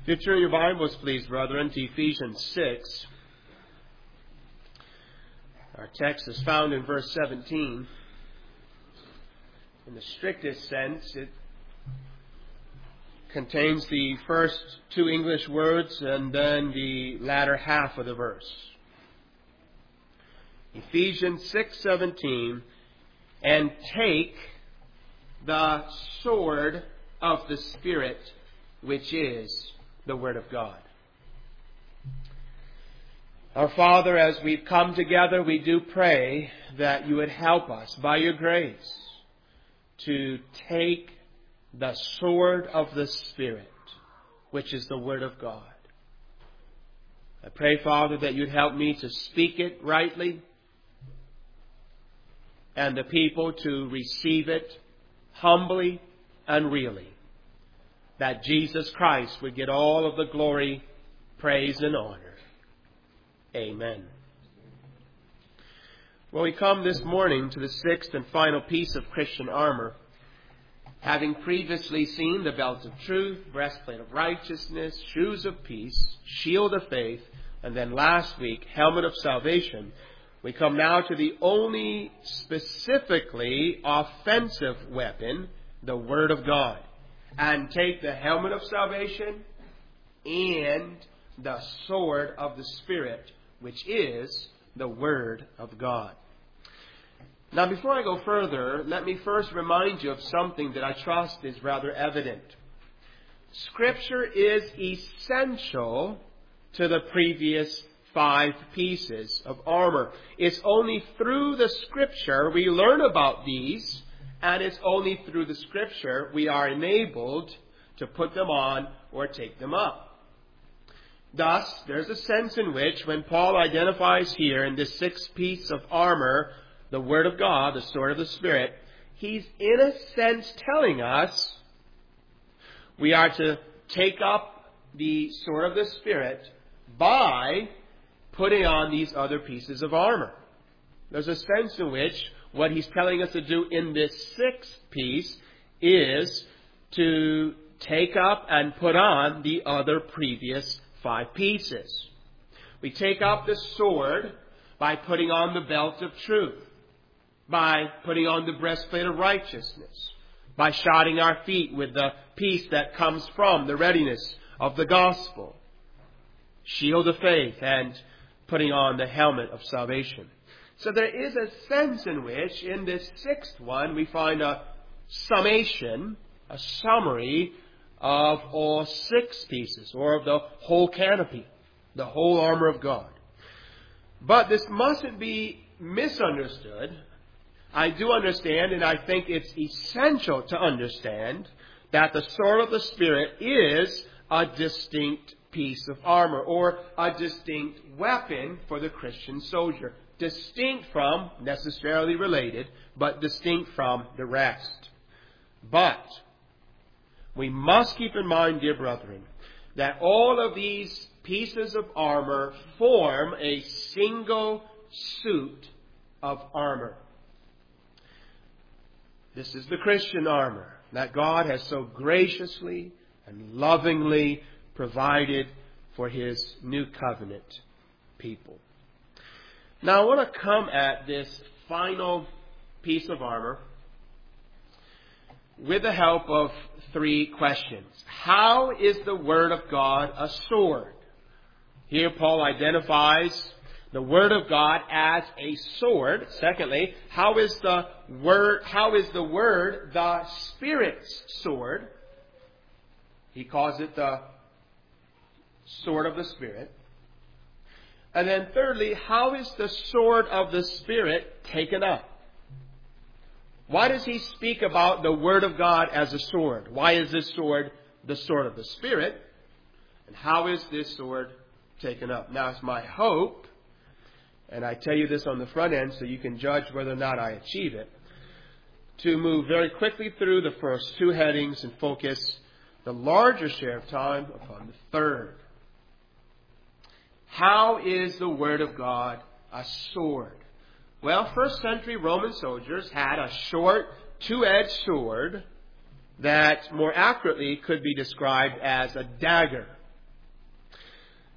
If you turn your Bibles, please, brethren, to Ephesians 6. Our text is found in verse 17. In the strictest sense, it contains the first two English words and then the latter half of the verse. Ephesians 6:17, and take the sword of the Spirit, which is the Word of God. Our Father, as we've come together, we do pray that you would help us by your grace to take the sword of the Spirit, which is the Word of God. I pray, Father, that you'd help me to speak it rightly and the people to receive it humbly and really, that Jesus Christ would get all of the glory, praise, and honor. Amen. Well, we come this morning to the sixth and final piece of Christian armor, having previously seen the belt of truth, breastplate of righteousness, shoes of peace, shield of faith, and then last week, helmet of salvation. We come now to the only specifically offensive weapon, the Word of God. And take the helmet of salvation and the sword of the Spirit, which is the Word of God. Now, before I go further, let me first remind you of something that I trust is rather evident. Scripture is essential to the previous 5 pieces of armor. It's only through the Scripture we learn about these, and it's only through the Scripture we are enabled to put them on or take them up. Thus, there's a sense in which when Paul identifies here in this 6th piece of armor, the Word of God, the sword of the Spirit, he's in a sense telling us we are to take up the sword of the Spirit by putting on these other pieces of armor. There's a sense in which what he's telling us to do in this 6th piece is to take up and put on the other previous 5 pieces. We take up the sword by putting on the belt of truth, by putting on the breastplate of righteousness, by shodding our feet with the peace that comes from the readiness of the gospel, shield of faith, and putting on the helmet of salvation. So there is a sense in which, in this 6th one, we find a summation, a summary of all 6 pieces, or of the whole canopy, the whole armor of God. But this mustn't be misunderstood. I do understand, and I think it's essential to understand, that the sword of the Spirit is a distinct piece of armor, or a distinct weapon for the Christian soldier. Distinct from, necessarily related, but distinct from the rest. But we must keep in mind, dear brethren, that all of these pieces of armor form a single suit of armor. This is the Christian armor that God has so graciously and lovingly provided for His new covenant people. Now, I want to come at this final piece of armor with the help of 3 questions. How is the Word of God a sword? Here Paul identifies the Word of God as a sword. Secondly, how is the Word the Spirit's sword? He calls it the sword of the Spirit. And then thirdly, how is the sword of the Spirit taken up? Why does he speak about the Word of God as a sword? Why is this sword the sword of the Spirit? And how is this sword taken up? Now, it's my hope, and I tell you this on the front end so you can judge whether or not I achieve it, to move very quickly through the first 2 headings and focus the larger share of time upon the third. How is the Word of God a sword? Well, first century Roman soldiers had a short, 2-edged sword that more accurately could be described as a dagger.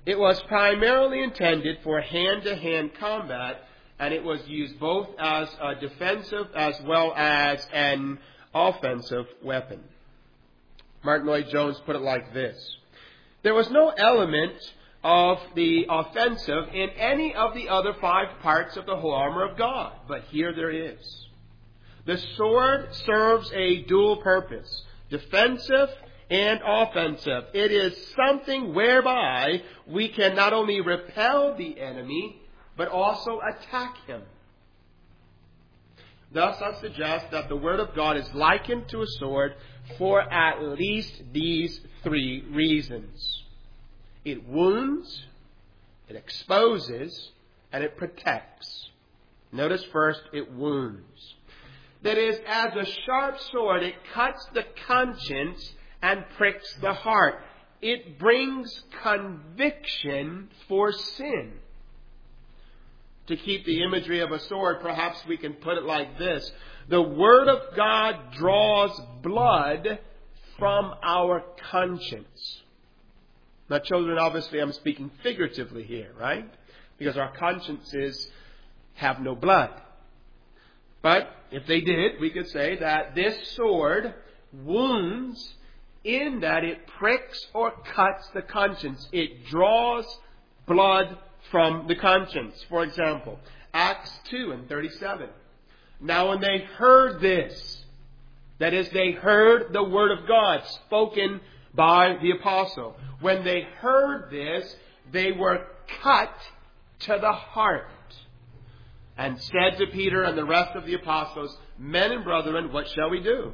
It was primarily intended for hand-to-hand combat, and it was used both as a defensive as well as an offensive weapon. Martin Lloyd-Jones put it like this: there was no element of the offensive in any of the other 5 parts of the whole armor of God, but here there is. The sword serves a dual purpose, defensive and offensive. It is something whereby we can not only repel the enemy, but also attack him. Thus, I suggest that the Word of God is likened to a sword for at least these 3 reasons. It wounds, it exposes, and it protects. Notice first, it wounds. That is, as a sharp sword, it cuts the conscience and pricks the heart. It brings conviction for sin. To keep the imagery of a sword, perhaps we can put it like this: the Word of God draws blood from our conscience. Now, children, obviously I'm speaking figuratively here, right? Because our consciences have no blood. But if they did, we could say that this sword wounds in that it pricks or cuts the conscience. It draws blood from the conscience. For example, Acts 2:37. Now when they heard this, that is, they heard the Word of God spoken by the apostle. When they heard this, they were cut to the heart and said to Peter and the rest of the apostles, "Men and brethren, what shall we do?"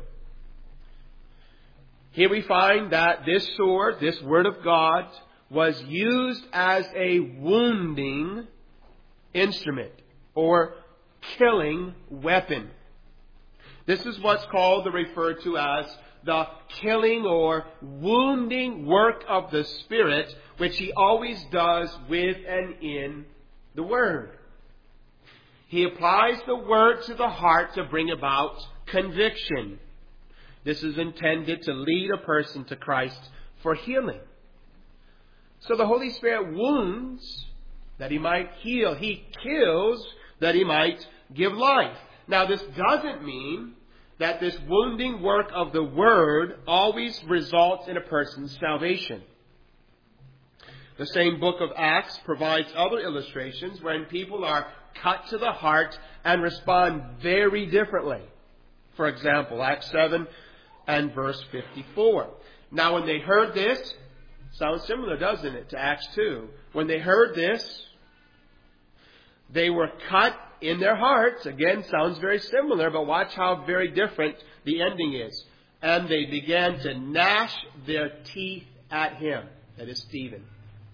Here we find that this sword, this Word of God, was used as a wounding instrument or killing weapon. This is what's called or referred to as the killing or wounding work of the Spirit, which He always does with and in the Word. He applies the Word to the heart to bring about conviction. This is intended to lead a person to Christ for healing. So the Holy Spirit wounds that He might heal. He kills that He might give life. Now, this doesn't mean that this wounding work of the Word always results in a person's salvation. The same book of Acts provides other illustrations wherein people are cut to the heart and respond very differently. For example, Acts 7 and verse 54. Now when they heard this, sounds similar, doesn't it, to Acts 2? When they heard this, they were cut in their hearts. Again, sounds very similar, but watch how very different the ending is. And they began to gnash their teeth at him. That is Stephen.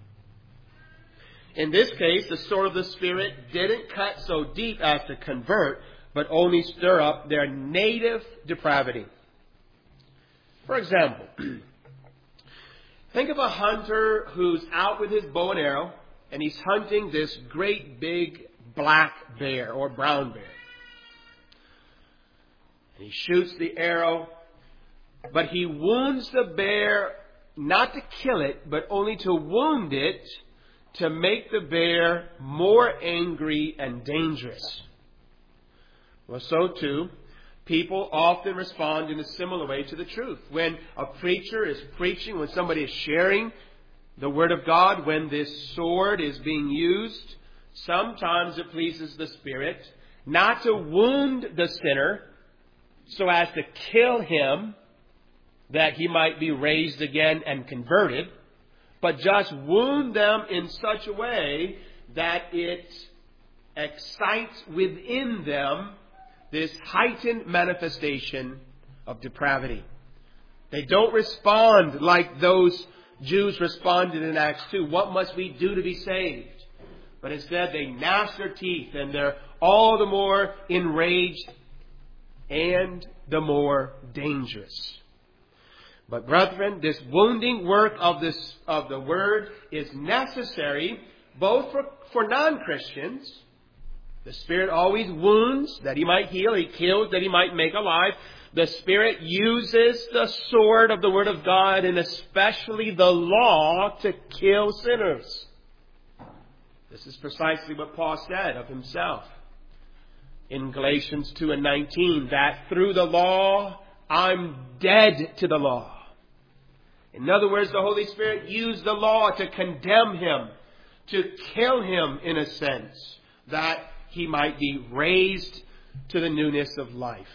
In this case, the sword of the Spirit didn't cut so deep as to convert, but only stir up their native depravity. For example, think of a hunter who's out with his bow and arrow, and he's hunting this great big black bear or brown bear. And he shoots the arrow, but he wounds the bear not to kill it, but only to wound it to make the bear more angry and dangerous. Well, so too, people often respond in a similar way to the truth. When a preacher is preaching, when somebody is sharing the Word of God, when this sword is being used, sometimes it pleases the Spirit not to wound the sinner so as to kill him, that he might be raised again and converted, but just wound them in such a way that it excites within them this heightened manifestation of depravity. They don't respond like those Jews responded in Acts 2. What must we do to be saved? But instead they gnash their teeth and they're all the more enraged and the more dangerous. But brethren, this wounding work of the Word is necessary both for non-Christians. The Spirit always wounds that He might heal. He kills that He might make alive. The Spirit uses the sword of the Word of God and especially the law to kill sinners. This is precisely what Paul said of himself in Galatians 2:19, that through the law I'm dead to the law. In other words, the Holy Spirit used the law to condemn him, to kill him in a sense, that he might be raised to the newness of life.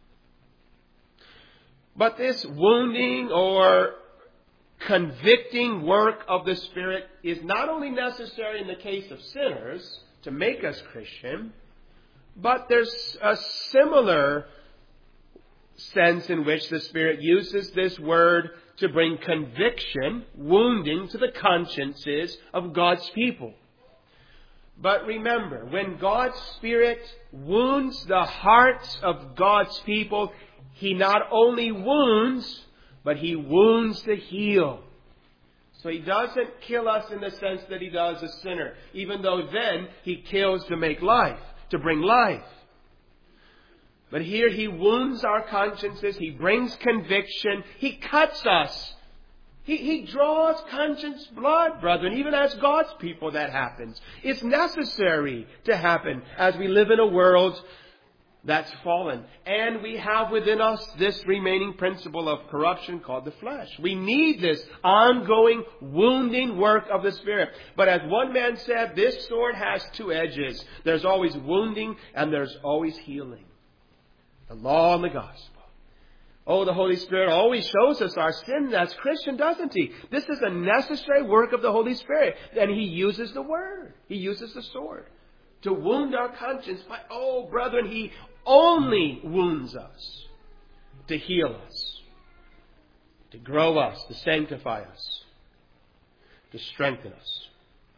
But this wounding or convicting work of the Spirit is not only necessary in the case of sinners to make us Christian, but there's a similar sense in which the Spirit uses this word to bring conviction, wounding to the consciences of God's people. But remember, when God's Spirit wounds the hearts of God's people, He not only wounds, but He wounds to heal. So He doesn't kill us in the sense that He does a sinner, even though then He kills to make life, to bring life. But here He wounds our consciences, He brings conviction, He cuts us. He draws conscience blood, brethren. Even as God's people that happens. It's necessary to happen as we live in a world that's fallen. And we have within us this remaining principle of corruption called the flesh. We need this ongoing wounding work of the Spirit. But as one man said, this sword has two edges. There's always wounding and there's always healing. The law and the gospel. Oh, the Holy Spirit always shows us our sin as Christian, doesn't He? This is a necessary work of the Holy Spirit. And He uses the Word. He uses the sword to wound our conscience. But, oh, brethren, He only wounds us to heal us, to grow us, to sanctify us, to strengthen us.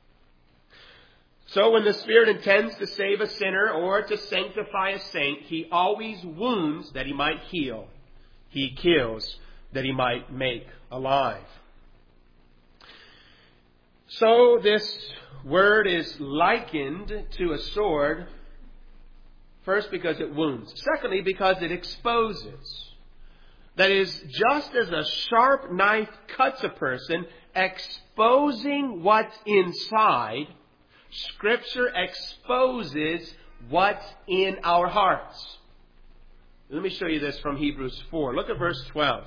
So when the Spirit intends to save a sinner or to sanctify a saint, He always wounds that He might heal. He kills that He might make alive. So this word is likened to a sword, first because it wounds. Secondly, because it exposes. That is, just as a sharp knife cuts a person, exposing what's inside, Scripture exposes what's in our hearts. Let me show you this from Hebrews 4. Look at verse 12.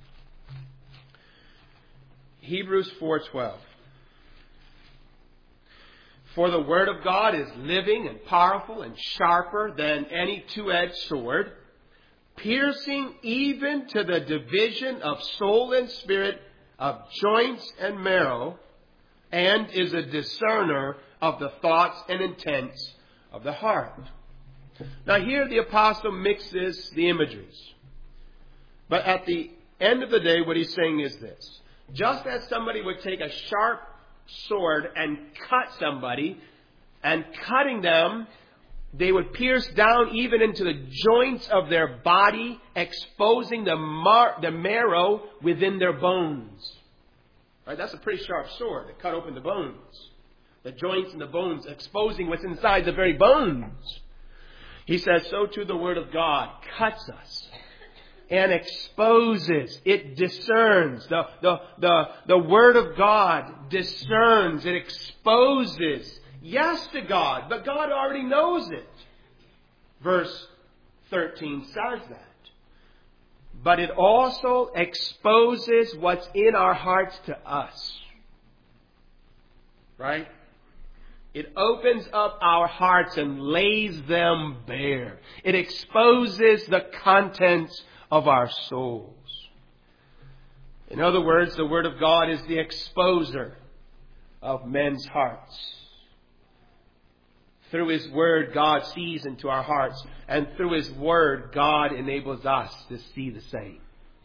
Hebrews 4:12. For the Word of God is living and powerful and sharper than any two-edged sword, piercing even to the division of soul and spirit, of joints and marrow, and is a discerner of the thoughts and intents of the heart. Now here the apostle mixes the imageries. But at the end of the day, what he's saying is this. Just as somebody would take a sharp sword and cut somebody, and cutting them, they would pierce down even into the joints of their body, exposing the marrow within their bones. Right? That's a pretty sharp sword to cut open the bones. The joints and the bones, exposing what's inside the very bones. He says, so too the Word of God cuts us and exposes. It discerns. The Word of God discerns. It exposes. Yes to God, but God already knows it. Verse 13 says that. But it also exposes what's in our hearts to us. Right? It opens up our hearts and lays them bare. It exposes the contents of our souls. In other words, the Word of God is the exposer of men's hearts. Through His Word, God sees into our hearts. And through His Word, God enables us to see the same.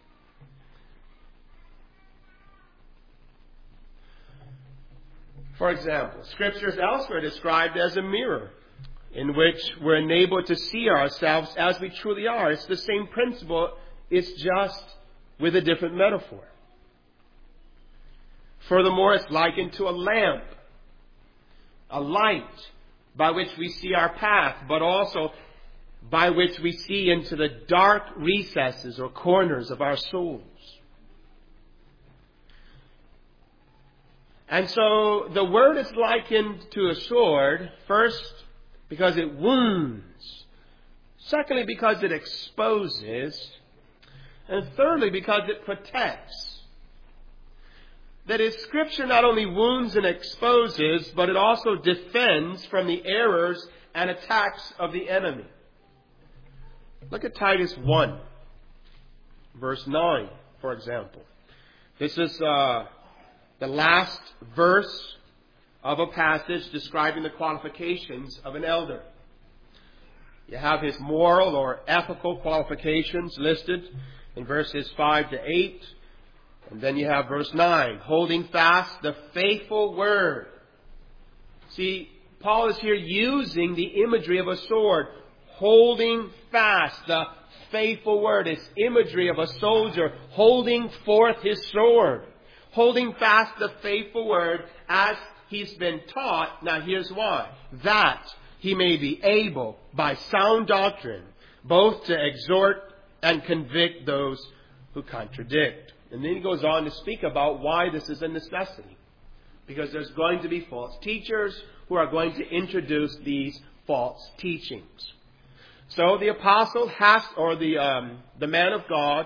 For example, Scripture is elsewhere described as a mirror in which we're enabled to see ourselves as we truly are. It's the same principle. It's just with a different metaphor. Furthermore, it's likened to a lamp, a light by which we see our path, but also by which we see into the dark recesses or corners of our souls. And so the word is likened to a sword, first because it wounds, secondly because it exposes, and thirdly because it protects. That is, Scripture not only wounds and exposes, but it also defends from the errors and attacks of the enemy. Look at Titus 1, verse 9, for example. This is the last verse of a passage describing the qualifications of an elder. You have his moral or ethical qualifications listed in verses 5 to 8. And then you have verse 9, holding fast the faithful word. See, Paul is here using the imagery of a sword, holding fast the faithful word. It's imagery of a soldier holding forth his sword, holding fast the faithful word as he's been taught. Now here's why. That he may be able, by sound doctrine, both to exhort and convict those who contradict. And then he goes on to speak about why this is a necessity. Because there's going to be false teachers who are going to introduce these false teachings. So the apostle has, or the man of God,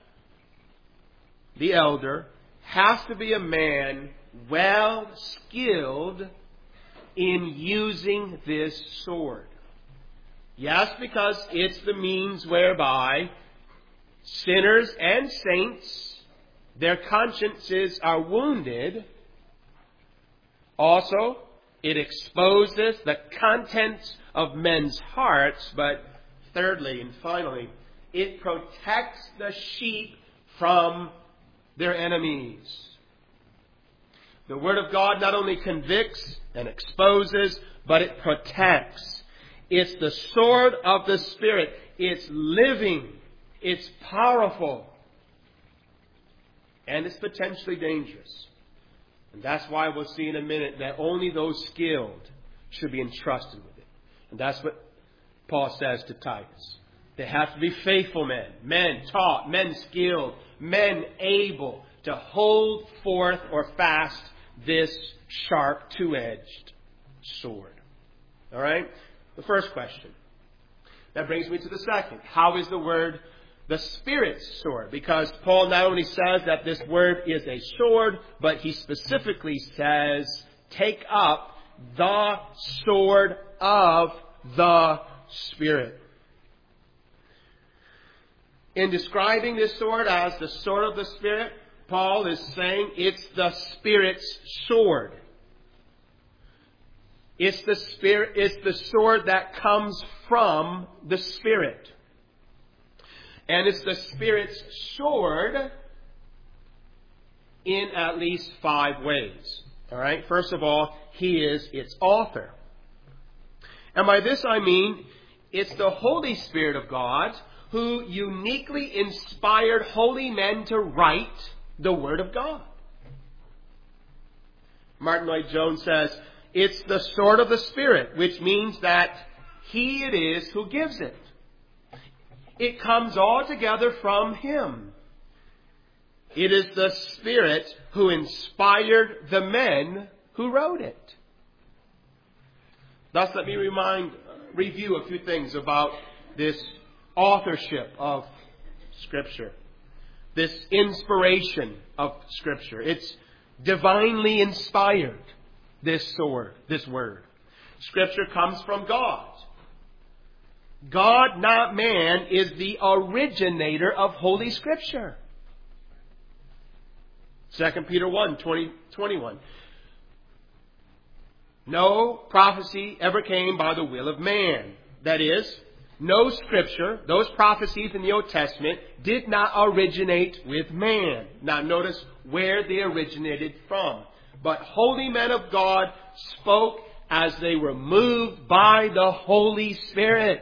the elder, has to be a man well skilled in using this sword. Yes, because it's the means whereby sinners and saints, their consciences are wounded. Also, it exposes the contents of men's hearts. But thirdly and finally, it protects the sheep from their enemies. The Word of God not only convicts and exposes, but it protects. It's the sword of the Spirit. It's living. It's powerful. And it's potentially dangerous. And that's why we'll see in a minute that only those skilled should be entrusted with it. And that's what Paul says to Titus. They have to be faithful men, men taught, men skilled, men able to hold forth or fast this sharp two-edged sword. All right? The first question. That brings me to the second. How is the word the Spirit's sword? Because Paul not only says that this word is a sword, but he specifically says, take up the sword of the Spirit. In describing this sword as the sword of the Spirit, Paul is saying it's the Spirit's sword. It's the Spirit, it's the sword that comes from the Spirit. And it's the Spirit's sword in at least 5 ways. All right? First of all, He is its author. And by this I mean, it's the Holy Spirit of God who uniquely inspired holy men to write the Word of God. Martin Lloyd-Jones says, it's the sword of the Spirit, which means that He it is who gives it. It comes altogether from Him. It is the Spirit who inspired the men who wrote it. Thus, let me review a few things about this authorship of Scripture. This inspiration of Scripture. It's divinely inspired, this sword, this word. Scripture comes from God. God, not man, is the originator of Holy Scripture. 2 Peter 1, 21. No prophecy ever came by the will of man. That is, no Scripture, those prophecies in the Old Testament, did not originate with man. Now notice where they originated from. But holy men of God spoke as they were moved by the Holy Spirit.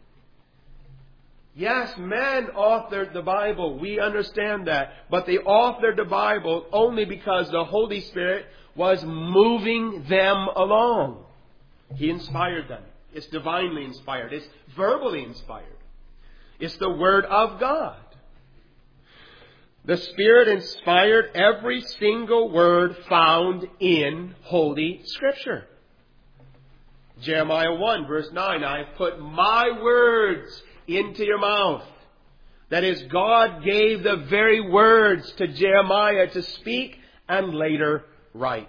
Yes, men authored the Bible. We understand that. But they authored the Bible only because the Holy Spirit was moving them along. He inspired them. It's divinely inspired. It's verbally inspired. It's the Word of God. The Spirit inspired every single word found in Holy Scripture. Jeremiah 1 verse 9, I have put my words into your mouth. That is, God gave the very words to Jeremiah to speak and later write.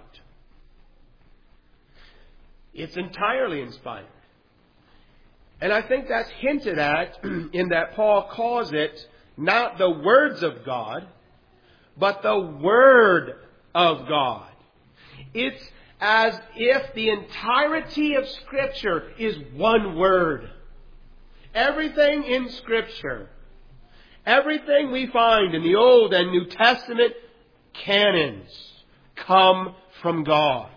It's entirely inspired. And I think that's hinted at in that Paul calls it not the words of God, but the Word of God. It's as if the entirety of Scripture is one word. Everything in Scripture, everything we find in the Old and New Testament canons come from God.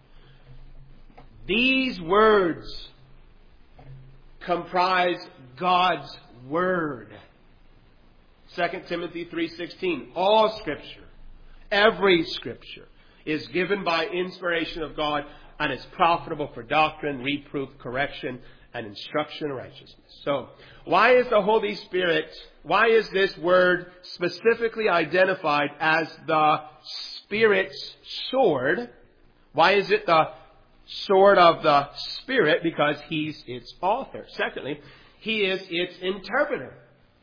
These words comprise God's Word. 2 Timothy 3:16, all Scripture, every Scripture, is given by inspiration of God and is profitable for doctrine, reproof, correction, and instruction in righteousness. So, why is the Holy Spirit, why is this word specifically identified as the Spirit's sword? Why is it the sword of the Spirit? Because He's its author. Secondly, He is its interpreter.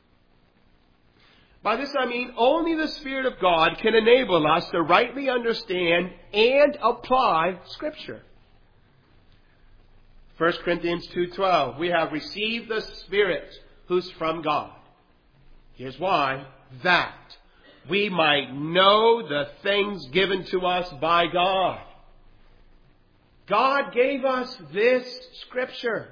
By this I mean only the Spirit of God can enable us to rightly understand and apply Scripture. 1 Corinthians 2:12, we have received the Spirit who's from God. Here's why. That we might know the things given to us by God. God gave us this Scripture.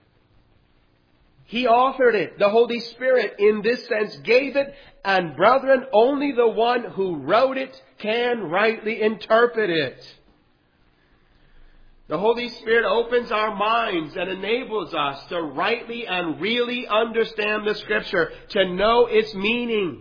He authored it. The Holy Spirit, in this sense, gave it. And brethren, only the one who wrote it can rightly interpret it. The Holy Spirit opens our minds and enables us to rightly and really understand the Scripture, to know its meaning.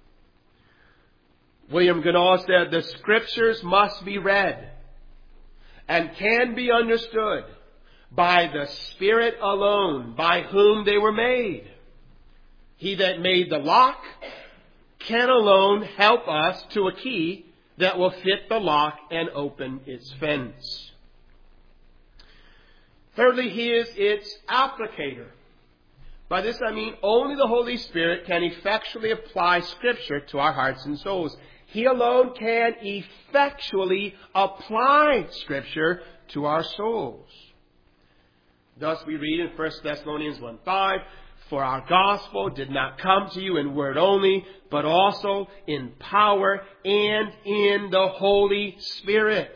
William Goodall said, the Scriptures must be read and can be understood by the Spirit alone, by whom they were made. He that made the lock can alone help us to a key that will fit the lock and open its fence. Thirdly, He is its applicator. By this I mean only the Holy Spirit can effectually apply Scripture to our hearts and souls. He alone can effectually apply Scripture to our souls. Thus we read in 1 Thessalonians 1:5, for our gospel did not come to you in word only, but also in power and in the Holy Spirit.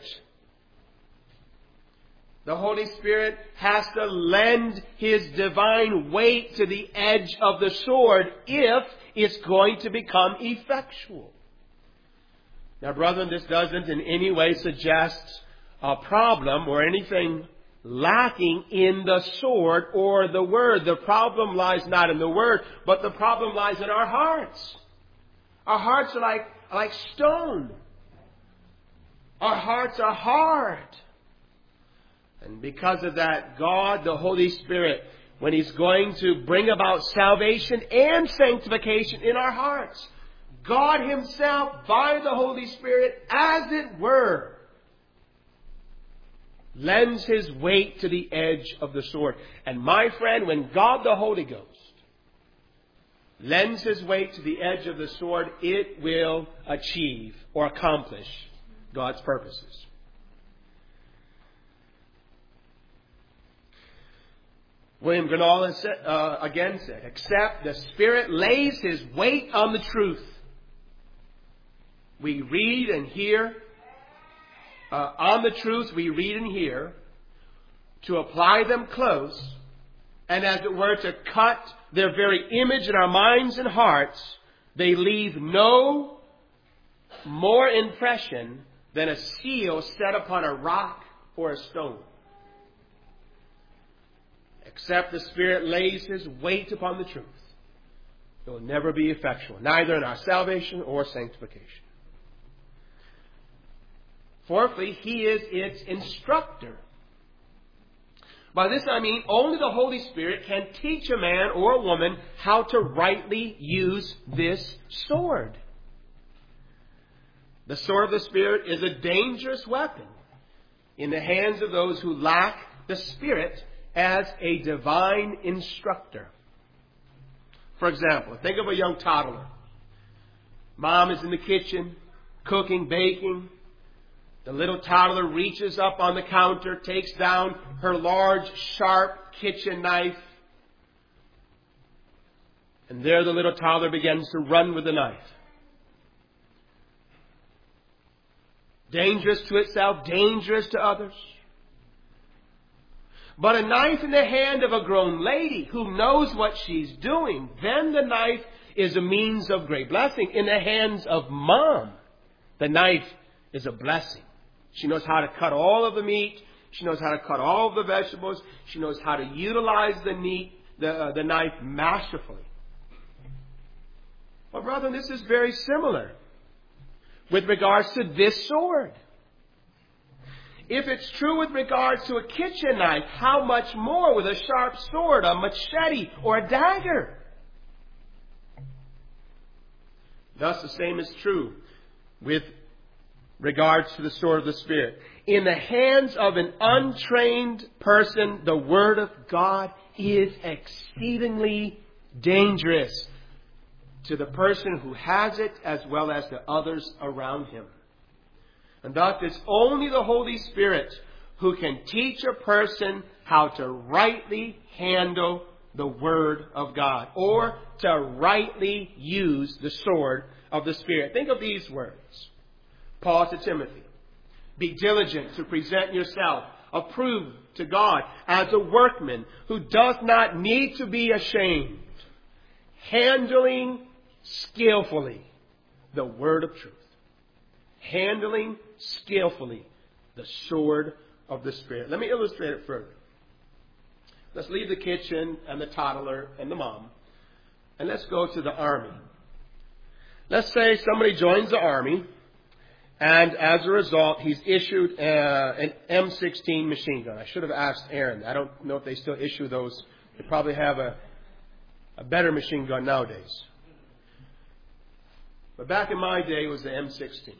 The Holy Spirit has to lend His divine weight to the edge of the sword if it's going to become effectual. Now, brethren, this doesn't in any way suggest a problem or anything lacking in the sword or the Word. The problem lies not in the Word, but the problem lies in our hearts. Our hearts are like stone. Our hearts are hard. And because of that, God, the Holy Spirit, when He's going to bring about salvation and sanctification in our hearts, God Himself, by the Holy Spirit, as it were, lends His weight to the edge of the sword. And my friend, when God the Holy Ghost lends His weight to the edge of the sword, it will achieve or accomplish God's purposes. William Goodall again said, except the Spirit lays His weight on the truth, we read and hear, on the truths we read and hear, to apply them close, and as it were to cut their very image in our minds and hearts, they leave no more impression than a seal set upon a rock or a stone. Except the Spirit lays His weight upon the truth, it will never be effectual, neither in our salvation or sanctification. Fourthly, He is its instructor. By this I mean only the Holy Spirit can teach a man or a woman how to rightly use this sword. The sword of the Spirit is a dangerous weapon in the hands of those who lack the Spirit as a divine instructor. For example, think of a young toddler. Mom is in the kitchen, cooking, baking. The little toddler reaches up on the counter, takes down her large, sharp kitchen knife. And there the little toddler begins to run with the knife. Dangerous to itself, dangerous to others. But a knife in the hand of a grown lady who knows what she's doing, then the knife is a means of great blessing. In the hands of Mom, the knife is a blessing. She knows how to cut all of the meat. She knows how to cut all of the vegetables. She knows how to utilize the knife masterfully. Well, brethren, this is very similar with regards to this sword. If it's true with regards to a kitchen knife, how much more with a sharp sword, a machete, or a dagger? Thus, the same is true with regards to the sword of the Spirit. In the hands of an untrained person, the Word of God is exceedingly dangerous to the person who has it as well as to others around him. And thus it's only the Holy Spirit who can teach a person how to rightly handle the Word of God, or to rightly use the sword of the Spirit. Think of these words. Paul to Timothy, be diligent to present yourself approved to God as a workman who does not need to be ashamed, handling skillfully the word of truth. Handling skillfully the sword of the Spirit. Let me illustrate it further. Let's leave the kitchen and the toddler and the mom, and let's go to the army. Let's say somebody joins the army, and as a result, he's issued an M16 machine gun. I should have asked Aaron. I don't know if they still issue those. They probably have a better machine gun nowadays. But back in my day, it was the M16.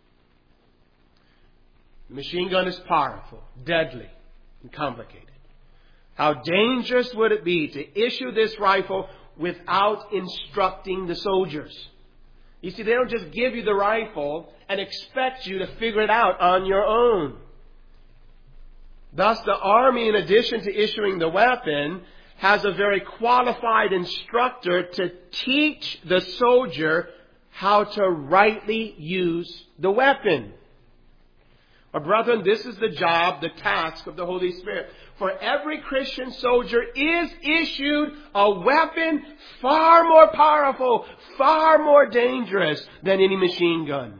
The machine gun is powerful, deadly, and complicated. How dangerous would it be to issue this rifle without instructing the soldiers? You see, they don't just give you the rifle and expect you to figure it out on your own. Thus, the army, in addition to issuing the weapon, has a very qualified instructor to teach the soldier how to rightly use the weapon. But brethren, this is the job, the task of the Holy Spirit. For every Christian soldier is issued a weapon far more powerful, far more dangerous than any machine gun.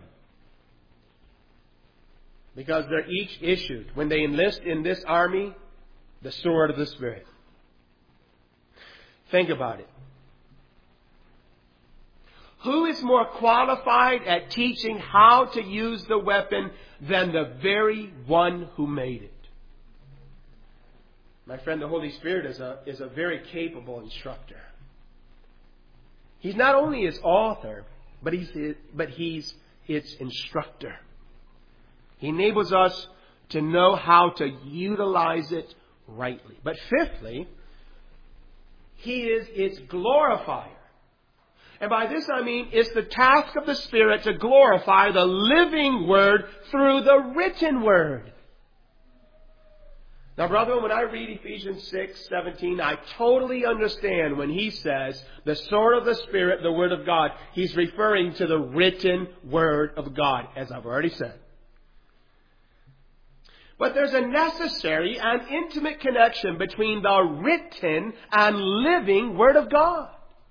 Because they're each issued, when they enlist in this army, the sword of the Spirit. Think about it. Who is more qualified at teaching how to use the weapon than the very one who made it? My friend, the Holy Spirit is a very capable instructor. He's not only its author, but he's its instructor. He enables us to know how to utilize it rightly. But fifthly, He is its glorifier. And by this I mean it's the task of the Spirit to glorify the living Word through the written Word. Now, brethren, when I read Ephesians 6:17, I totally understand when he says the sword of the Spirit, the Word of God. He's referring to the written Word of God, as I've already said. But there's a necessary and intimate connection between the written and living Word of God.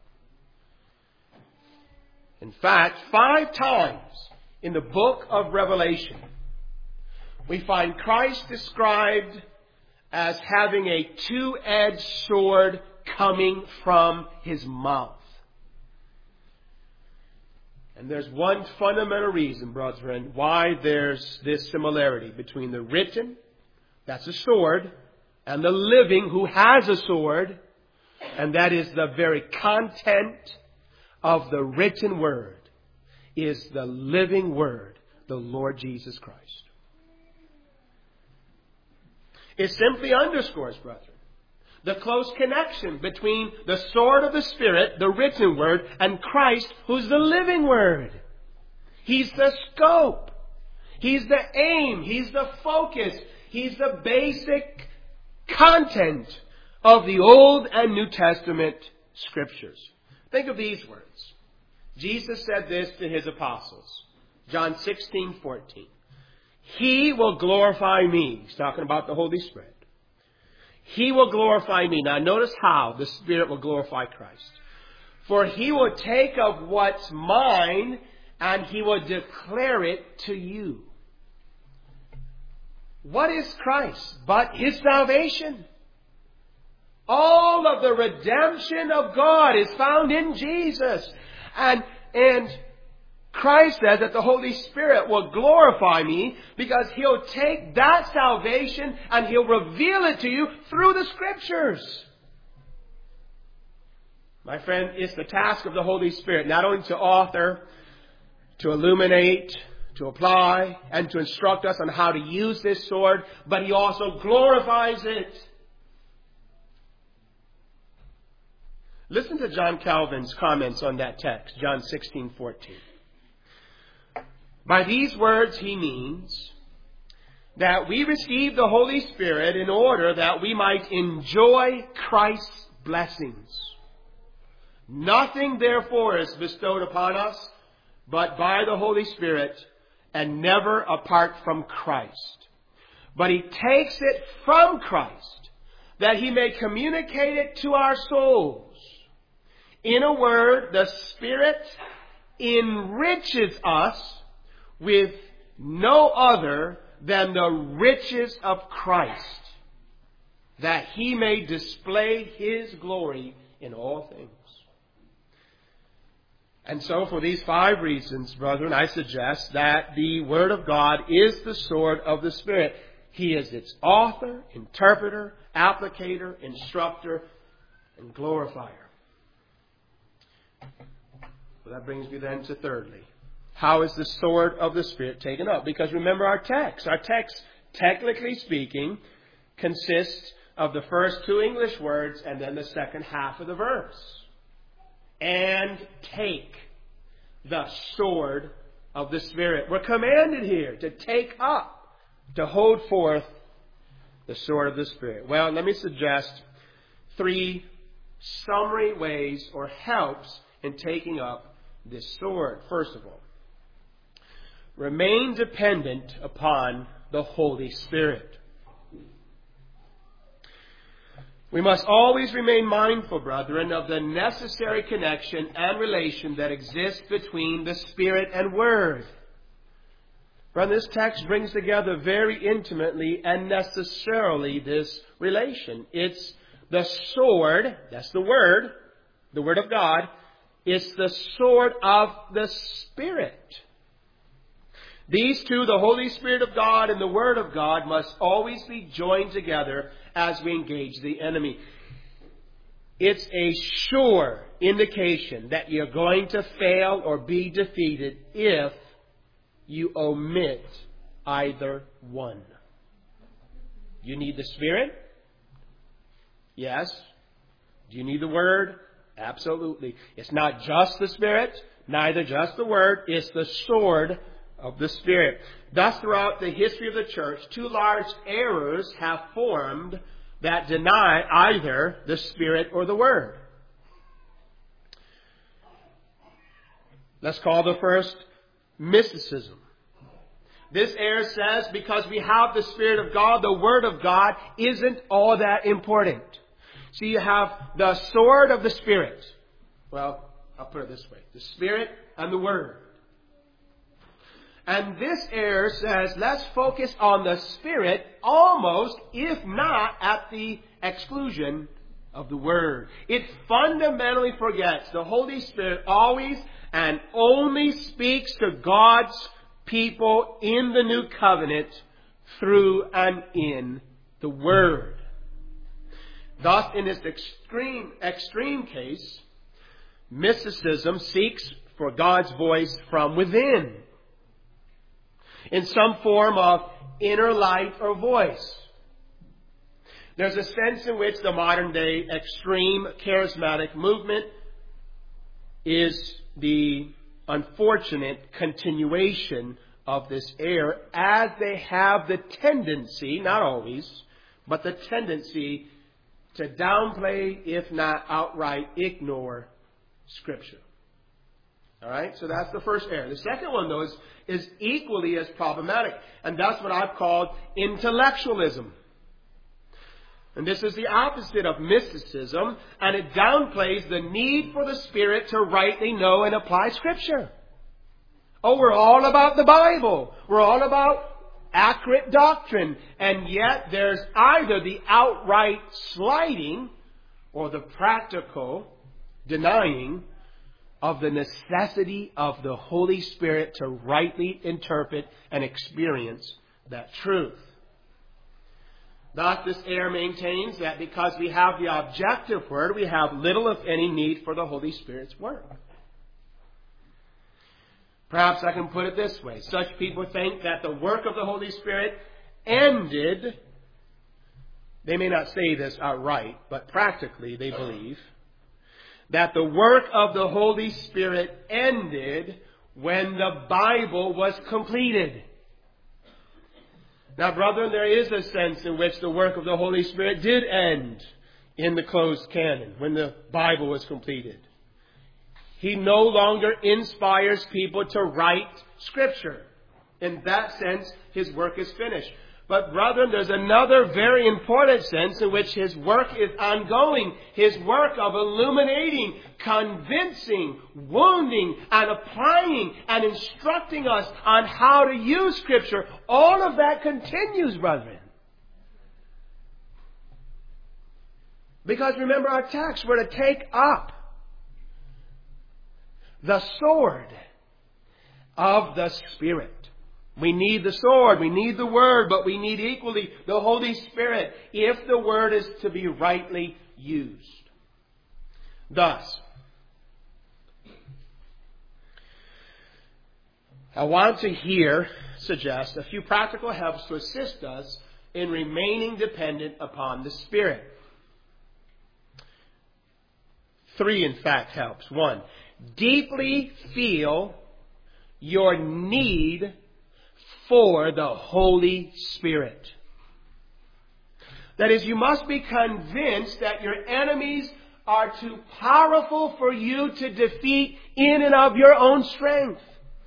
In fact, 5 times in the book of Revelation, we find Christ described as having a 2-edged sword coming from His mouth. And there's one fundamental reason, brethren, why there's this similarity between the written, that's a sword, and the living, who has a sword, and that is the very content of the written Word, is the living Word the Lord Jesus Christ. It simply underscores, brethren, the close connection between the sword of the Spirit, the written word, and Christ, who's the living word. He's the scope. He's the aim. He's the focus. He's the basic content of the Old and New Testament Scriptures. Think of these words. Jesus said this to His apostles. John 16:14. He will glorify me. He's talking about the Holy Spirit. He will glorify me. Now notice how the Spirit will glorify Christ. For He will take of what's mine and He will declare it to you. What is Christ but His salvation? All of the redemption of God is found in Jesus. And Christ says that the Holy Spirit will glorify me because He'll take that salvation and He'll reveal it to you through the Scriptures. My friend, it's the task of the Holy Spirit not only to author, to illuminate, to apply, and to instruct us on how to use this sword, but He also glorifies it. Listen to John Calvin's comments on that text, John 16:14. By these words he means that we receive the Holy Spirit in order that we might enjoy Christ's blessings. Nothing therefore is bestowed upon us but by the Holy Spirit, and never apart from Christ. But He takes it from Christ that He may communicate it to our souls. In a word, the Spirit enriches us with no other than the riches of Christ, that He may display His glory in all things. And so for these 5 reasons, brethren, I suggest that the Word of God is the sword of the Spirit. He is its author, interpreter, applicator, instructor, and glorifier. Well, that brings me then to thirdly. How is the sword of the Spirit taken up? Because remember our text. Our text, technically speaking, consists of the first 2 English words and then the second half of the verse. And take the sword of the Spirit. We're commanded here to take up, to hold forth the sword of the Spirit. Well, let me suggest 3 summary ways or helps in taking up this sword. First of all, remain dependent upon the Holy Spirit. We must always remain mindful, brethren, of the necessary connection and relation that exists between the Spirit and Word. Brethren, this text brings together very intimately and necessarily this relation. It's the sword, that's the Word of God. It's the sword of the Spirit. These two, the Holy Spirit of God and the Word of God, must always be joined together as we engage the enemy. It's a sure indication that you're going to fail or be defeated if you omit either one. You need the Spirit? Yes. Do you need the Word? Absolutely. It's not just the Spirit, neither just the Word. It's the sword of the Spirit. Thus, throughout the history of the church, 2 large errors have formed that deny either the Spirit or the Word. Let's call the first mysticism. This error says because we have the Spirit of God, the Word of God isn't all that important. So you have the sword of the Spirit. Well, I'll put it this way. The Spirit and the Word. And this error says, let's focus on the Spirit almost, if not at the exclusion of the Word. It fundamentally forgets the Holy Spirit always and only speaks to God's people in the new covenant through and in the Word. Thus, in this extreme case, mysticism seeks for God's voice from within. in some form of inner light or voice. There's a sense in which the modern day extreme charismatic movement is the unfortunate continuation of this error, as they have the tendency, not always, but the tendency to downplay, if not outright ignore, Scripture. All right? So that's the first error. The second one, though, is equally as problematic. And that's what I've called intellectualism. And this is the opposite of mysticism. And it downplays the need for the Spirit to rightly know and apply Scripture. Oh, we're all about the Bible. We're all about accurate doctrine. And yet there's either the outright slighting or the practical denying of the necessity of the Holy Spirit to rightly interpret and experience that truth. Thus, this error maintains that because we have the objective Word, we have little, if any, need for the Holy Spirit's work. Perhaps I can put it this way. Such people think that the work of the Holy Spirit ended. They may not say this outright, but practically they believe that the work of the Holy Spirit ended when the Bible was completed. Now, brethren, there is a sense in which the work of the Holy Spirit did end in the closed canon, when the Bible was completed. He no longer inspires people to write Scripture. In that sense, His work is finished. But brethren, there's another very important sense in which His work is ongoing. His work of illuminating, convincing, wounding, and applying, and instructing us on how to use Scripture. All of that continues, brethren. Because remember our text, we're to take up the sword of the Spirit. We need the sword, we need the Word, but we need equally the Holy Spirit if the Word is to be rightly used. Thus, I want to here suggest a few practical helps to assist us in remaining dependent upon the Spirit. 3, in fact, helps. 1, deeply feel your need for the Holy Spirit. That is, you must be convinced that your enemies are too powerful for you to defeat in and of your own strength.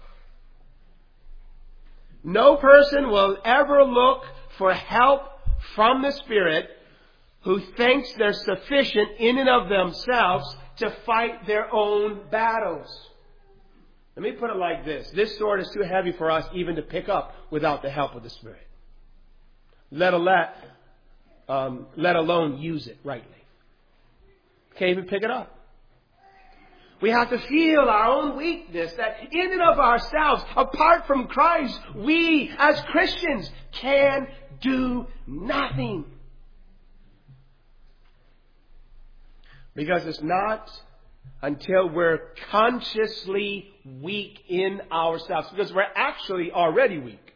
No person will ever look for help from the Spirit who thinks they're sufficient in and of themselves to fight their own battles. Let me put it like this. This sword is too heavy for us even to pick up without the help of the Spirit. Let alone use it rightly. Can't even pick it up. We have to feel our own weakness, that in and of ourselves, apart from Christ, we as Christians can do nothing. Because it's not until we're consciously weak in ourselves, because we're actually already weak.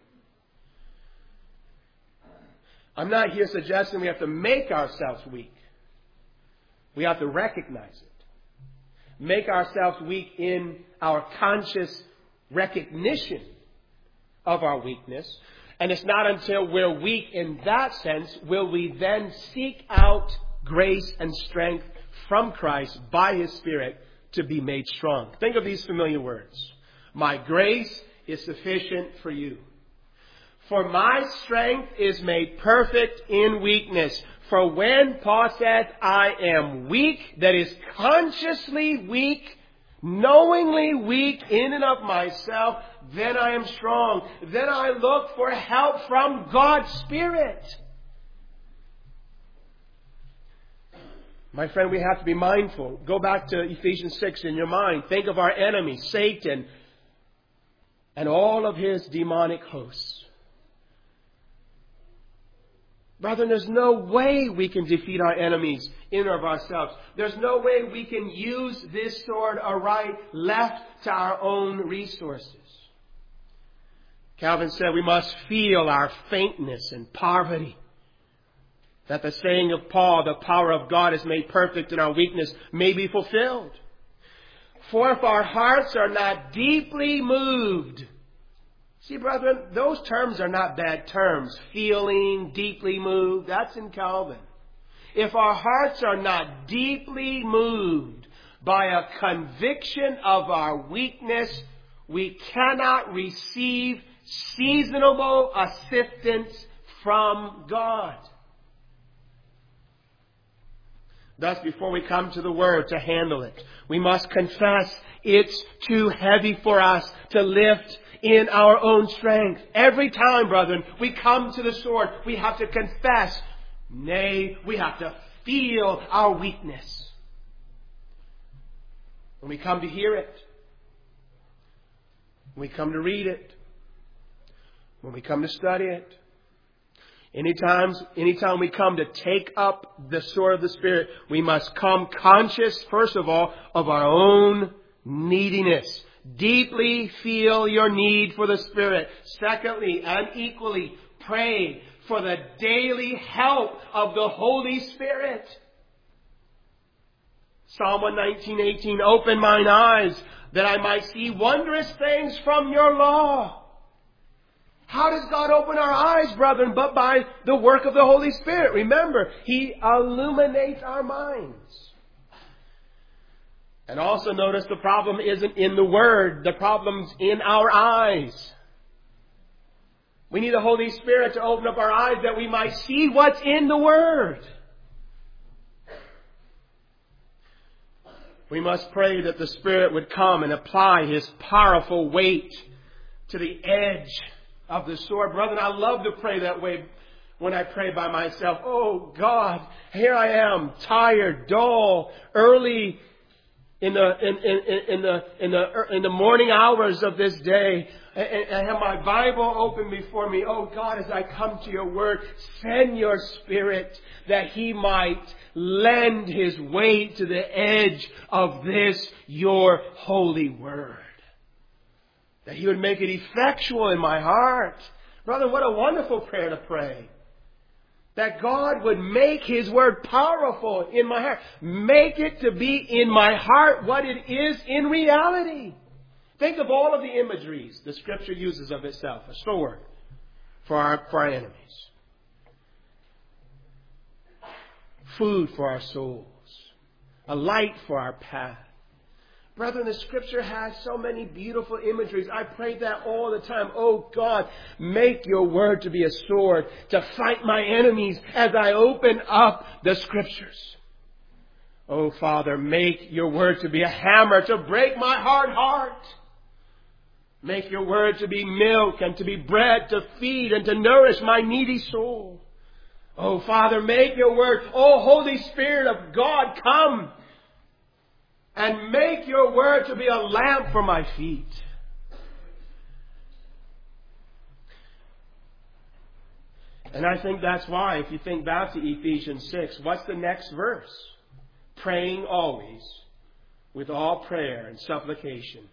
I'm not here suggesting we have to make ourselves weak. We have to recognize it. Make ourselves weak in our conscious recognition of our weakness. And it's not until we're weak in that sense will we then seek out grace and strength from Christ by His Spirit to be made strong. Think of these familiar words. My grace is sufficient for you. For my strength is made perfect in weakness. For when Paul says, I am weak, that is consciously weak, knowingly weak in and of myself, then I am strong. Then I look for help from God's Spirit. My friend, we have to be mindful. Go back to Ephesians 6 in your mind. Think of our enemy, Satan, and all of his demonic hosts. Brethren, there's no way we can defeat our enemies in and of ourselves. There's no way we can use this sword aright left to our own resources. Calvin said we must feel our faintness and poverty, that the saying of Paul, the power of God is made perfect in our weakness, may be fulfilled. For if our hearts are not deeply moved, see, brethren, those terms are not bad terms. Feeling, deeply moved, that's in Calvin. If our hearts are not deeply moved by a conviction of our weakness, we cannot receive seasonable assistance from God. Thus, before we come to the Word to handle it, we must confess it's too heavy for us to lift in our own strength. Every time, brethren, we come to the sword, we have to confess. Nay, we have to feel our weakness. When we come to hear it, when we come to read it, when we come to study it, anytime we come to take up the sword of the Spirit, we must come conscious, first of all, of our own neediness. Deeply feel your need for the Spirit. Secondly, and equally, pray for the daily help of the Holy Spirit. Psalm 119:18, open mine eyes that I might see wondrous things from your law. How does God open our eyes, brethren, but by the work of the Holy Spirit? Remember, He illuminates our minds. And also notice the problem isn't in the Word. The problem's in our eyes. We need the Holy Spirit to open up our eyes that we might see what's in the Word. We must pray that the Spirit would come and apply His powerful weight to the edge of the sword. Brethren, I love to pray that way when I pray by myself. Oh God, here I am, tired, dull, early in the morning hours of this day. And I have my Bible open before me. Oh God, as I come to your word, send your Spirit that He might lend His weight to the edge of this, your holy word. That He would make it effectual in my heart. Brother, what a wonderful prayer to pray. That God would make His word powerful in my heart. Make it to be in my heart what it is in reality. Think of all of the imageries the Scripture uses of itself. A sword for our enemies. Food for our souls. A light for our path. Brethren, the Scripture has so many beautiful imageries. I pray that all the time. Oh God, make your word to be a sword to fight my enemies as I open up the Scriptures. Oh Father, make your word to be a hammer to break my hard heart. Make your word to be milk and to be bread to feed and to nourish my needy soul. Oh Father, make your word, oh Holy Spirit of God, come and make your word to be a lamp for my feet. And I think that's why, if you think back to Ephesians 6, what's the next verse? Praying always with all prayer and supplication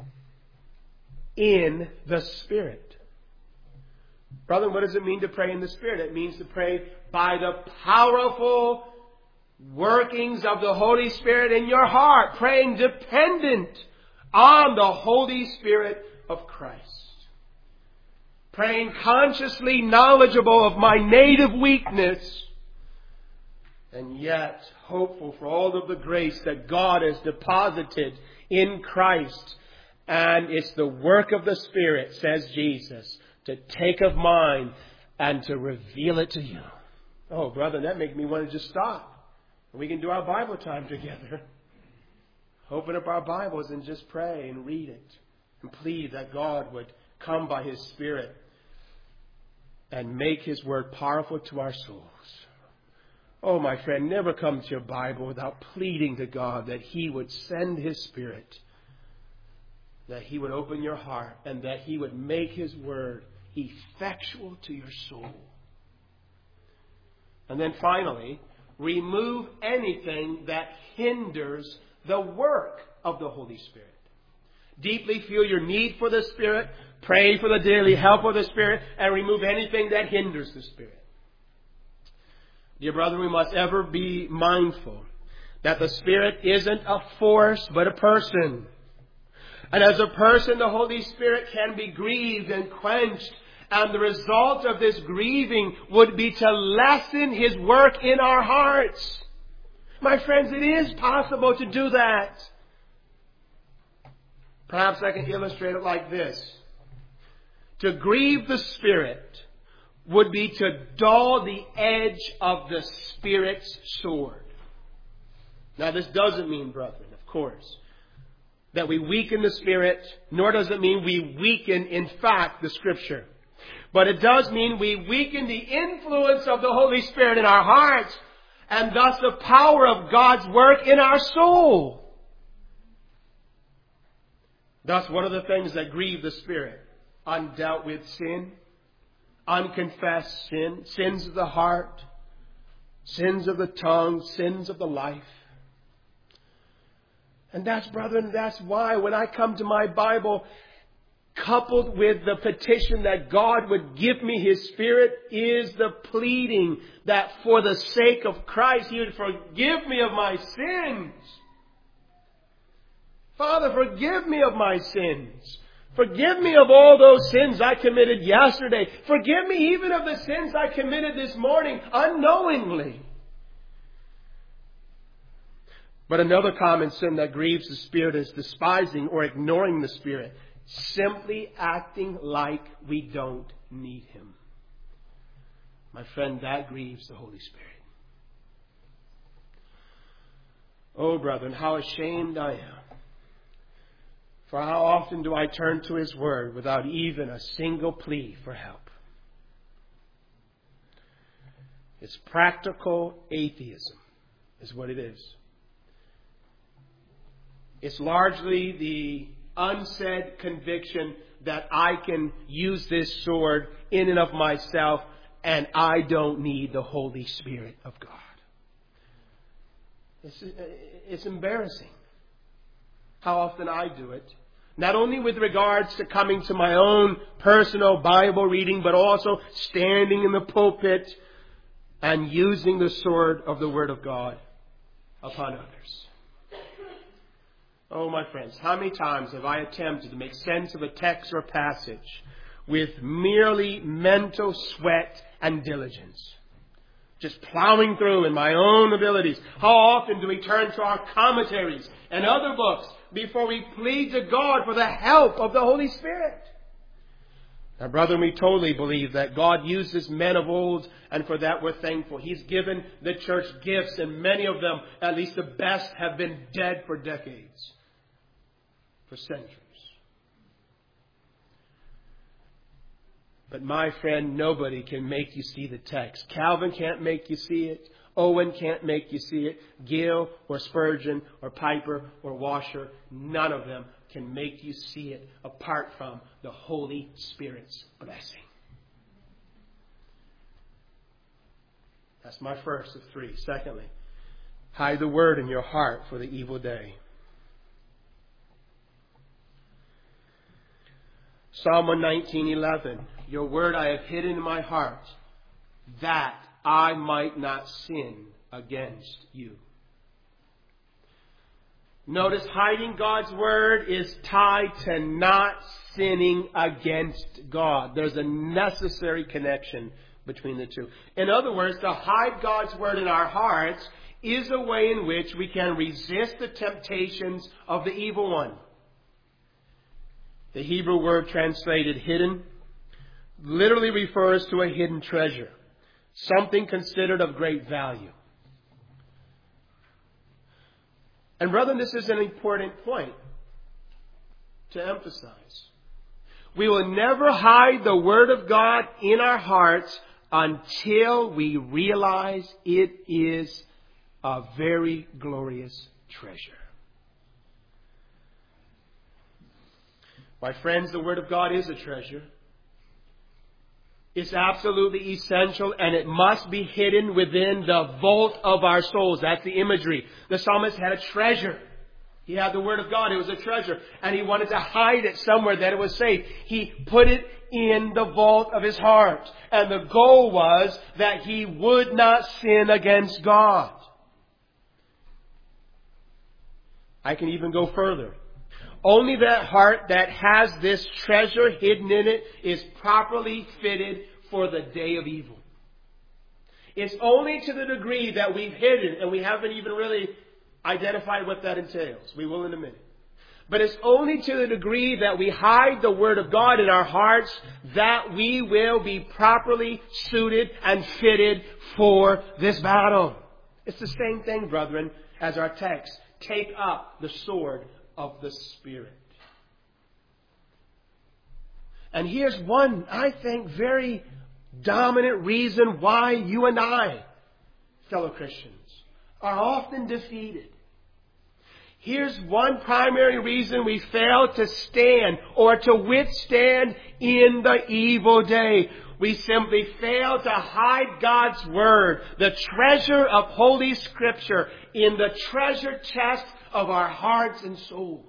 in the Spirit. Brother, what does it mean to pray in the Spirit? It means to pray by the powerful workings of the Holy Spirit in your heart, praying dependent on the Holy Spirit of Christ. Praying consciously knowledgeable of my native weakness, and yet hopeful for all of the grace that God has deposited in Christ. And it's the work of the Spirit, says Jesus, to take of mine and to reveal it to you. Oh, brother, that makes me want to just stop. We can do our Bible time together. Open up our Bibles and just pray and read it. And plead that God would come by His Spirit and make His word powerful to our souls. Oh, my friend, never come to your Bible without pleading to God that He would send His Spirit, that He would open your heart, and that He would make His word effectual to your soul. And then finally, remove anything that hinders the work of the Holy Spirit. Deeply feel your need for the Spirit. Pray for the daily help of the Spirit. And remove anything that hinders the Spirit. Dear brother, we must ever be mindful that the Spirit isn't a force, but a person. And as a person, the Holy Spirit can be grieved and quenched. And the result of this grieving would be to lessen His work in our hearts. My friends, it is possible to do that. Perhaps I can illustrate it like this. To grieve the Spirit would be to dull the edge of the Spirit's sword. Now, this doesn't mean, brethren, of course, that we weaken the Spirit, nor does it mean we weaken, in fact, the Scripture. But it does mean we weaken the influence of the Holy Spirit in our hearts, and thus the power of God's work in our soul. Thus, what are the things that grieve the Spirit? Undealt with sin, unconfessed sin, sins of the heart, sins of the tongue, sins of the life. And that's, brethren, that's why when I come to my Bible, coupled with the petition that God would give me His Spirit, is the pleading that for the sake of Christ, He would forgive me of my sins. Father, forgive me of my sins. Forgive me of all those sins I committed yesterday. Forgive me even of the sins I committed this morning unknowingly. But another common sin that grieves the Spirit is despising or ignoring the Spirit. Simply acting like we don't need Him. My friend, that grieves the Holy Spirit. Oh, brethren, how ashamed I am. For how often do I turn to His Word without even a single plea for help? It's practical atheism, is what it is. It's largely the unsaid conviction that I can use this sword in and of myself and I don't need the Holy Spirit of God. It's embarrassing how often I do it. Not only with regards to coming to my own personal Bible reading, but also standing in the pulpit and using the sword of the Word of God upon others. Oh, my friends, how many times have I attempted to make sense of a text or passage with merely mental sweat and diligence? Just plowing through in my own abilities. How often do we turn to our commentaries and other books before we plead to God for the help of the Holy Spirit? Now, brethren, we totally believe that God uses men of old, and for that we're thankful. He's given the church gifts, and many of them, at least the best, have been dead for decades, for centuries. But my friend, nobody can make you see the text. Calvin can't make you see it. Owen can't make you see it. Gill or Spurgeon or Piper or Washer, none of them can make you see it apart from the Holy Spirit's blessing. That's my first of three. Secondly, hide the word in your heart for the evil day. Psalm 119:11. Your word I have hidden in my heart, that I might not sin against you. Notice, hiding God's word is tied to not sinning against God. There's a necessary connection between the two. In other words, to hide God's word in our hearts is a way in which we can resist the temptations of the evil one. The Hebrew word translated hidden literally refers to a hidden treasure, something considered of great value. And brethren, this is an important point to emphasize. We will never hide the Word of God in our hearts until we realize it is a very glorious treasure. My friends, the Word of God is a treasure. It's absolutely essential, and it must be hidden within the vault of our souls. That's the imagery. The psalmist had a treasure. He had the Word of God. It was a treasure. And he wanted to hide it somewhere that it was safe. He put it in the vault of his heart. And the goal was that he would not sin against God. I can even go further. Only that heart that has this treasure hidden in it is properly fitted for the day of evil. It's only to the degree that we've hidden, and we haven't even really identified what that entails. We will in a minute. But it's only to the degree that we hide the Word of God in our hearts that we will be properly suited and fitted for this battle. It's the same thing, brethren, as our text. Take up the sword of the Spirit. And here's one, I think, very dominant reason why you and I, fellow Christians, are often defeated. Here's one primary reason we fail to stand or to withstand in the evil day. We simply fail to hide God's Word, the treasure of Holy Scripture, in the treasure chest of our hearts and souls.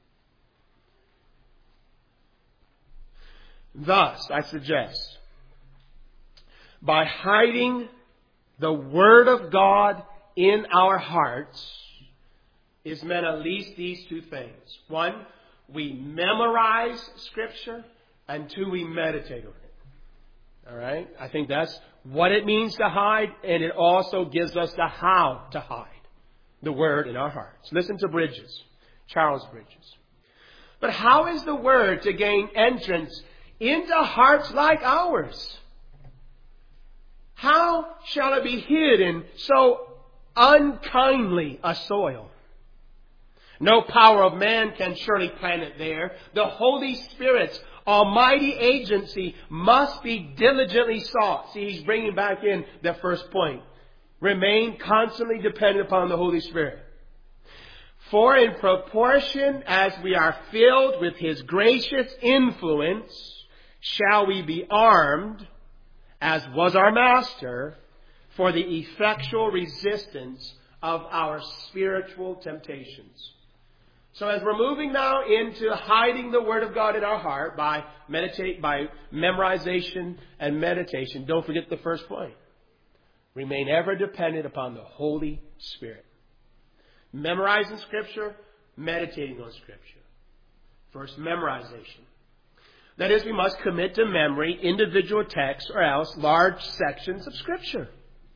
Thus, I suggest, by hiding the Word of God in our hearts is meant at least these two things. One, we memorize Scripture, and two, we meditate on it. All right? I think that's what it means to hide, and it also gives us the how to hide the Word in our hearts. Listen to Bridges, Charles Bridges. But how is the Word to gain entrance into hearts like ours? How shall it be hid in so unkindly a soil? No power of man can surely plant it there. The Holy Spirit's almighty agency must be diligently sought. See, he's bringing back in the first point. Remain constantly dependent upon the Holy Spirit. For in proportion as we are filled with His gracious influence, shall we be armed, as was our Master, for the effectual resistance of our spiritual temptations. So as we're moving now into hiding the Word of God in our heart by memorization and meditation, don't forget the first point. Remain ever dependent upon the Holy Spirit. Memorizing Scripture, meditating on Scripture. First, memorization. That is, we must commit to memory individual texts or else large sections of Scripture.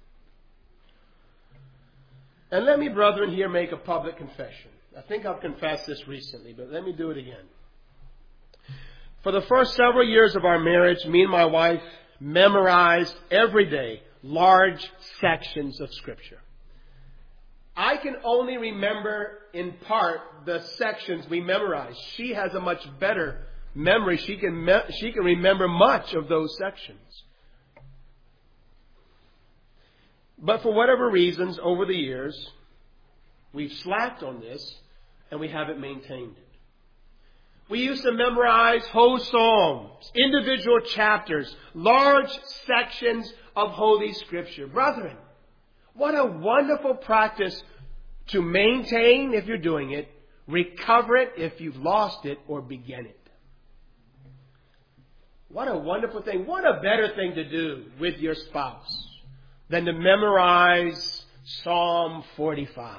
And let me, brethren, here make a public confession. I think I've confessed this recently, but let me do it again. For the first several years of our marriage, me and my wife memorized every day large sections of Scripture. I can only remember in part the sections we memorized. She has a much better memory. She can remember much of those sections. But for whatever reasons, over the years, we've slacked on this and we haven't maintained it. We used to memorize whole psalms, individual chapters, large sections of Holy Scripture. Brethren, what a wonderful practice to maintain if you're doing it, recover it if you've lost it, or begin it. What a wonderful thing. What a better thing to do with your spouse than to memorize Psalm 45,